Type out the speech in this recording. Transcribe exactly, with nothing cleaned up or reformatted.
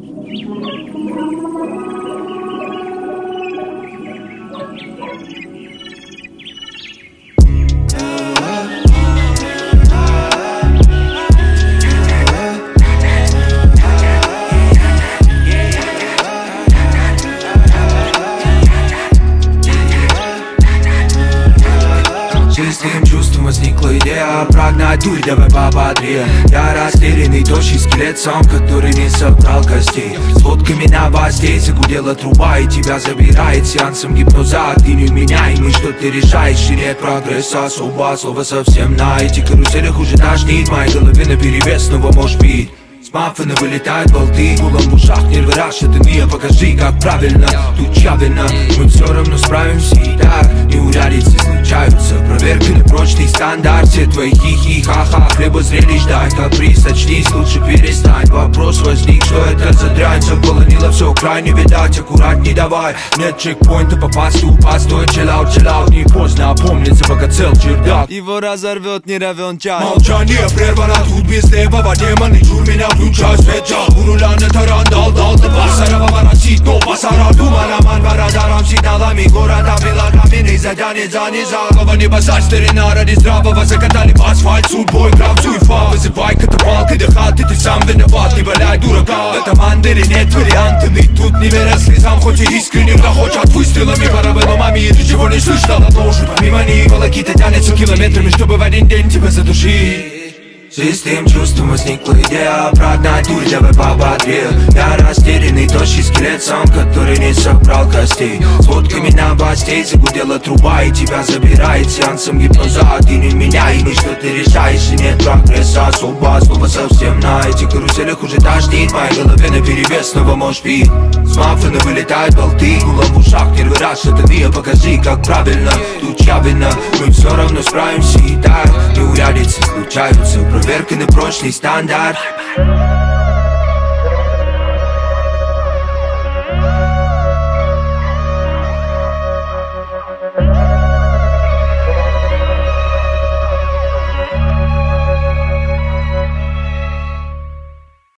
Чистым чувством возникла идея прогнать дурь, давай пободрее. Я растерянный, тощий скелет, сам, который не собрал костей. С фотками новостей загудела труба, и тебя забирает сеансом гипноза. Ты невменяемый, что ты решаешь, и нет прогресса особо. Слово совсем на этих каруселях уже тошнит. В моей голове наперевес снова может быть. С маффина вылетают болты, гулом в ушах нервы расшатанные. Покажи, как правильно, тут чья вина? Мы все равно справимся и так. Неурядицы случаются, проверка на прочный стандарт. Все твои хихи-ха-ха, хлеба зрелищ дай каприз, очнись, лучше перестань. Вопрос возник, что это за дрянь? Заполонила все крайне, видать, аккуратней давай. Нет чекпоинта, попасть, упасть, стой, чиллаут, чиллаут. Не поздно опомниться, пока цел чердак. Его разорвет не равен час. Молчание прервано, тут без левого демона. Чур меня, включай свет, жал. У руля на таран, дал, дал, ты Басарова воротит, но Басара дума, роман, вородаром, сигналами города, белокаменный задянет за низа. Небо за старина ради здравого, закатали в асфальт, судьбой, кравцу и фа. Вызывай катапалкой до хаты, ты сам виноват, не валяй дурака. В этом андере нет вариантами, тут не верят слезам, хоть и искренне грохочат выстрелами, парабеллумами, и ты чего не слышал, но уже помимо них волокита тянется километрами, чтобы в один день тебя задушить. Чистым чувством возникла идея прогнать дурь, давай пободрее. Я растерянный, тощий скелет, сам, который не собрал костей. С фотками новостей загудела труба, и тебя забирает сеансом гипноза. Ты невменяемый, что ты решаешь, и нет прогресса особо. Слово совсем на этих каруселях уже тошнит. В моей голове наперевес снова может пить. С маффина вылетают болты, гулом в ушах нервы расшатанные. Покажи, как правильно, тут чья вина? Мы все равно справимся и так. Неурядицы случаются, проверка на прочный стандарт.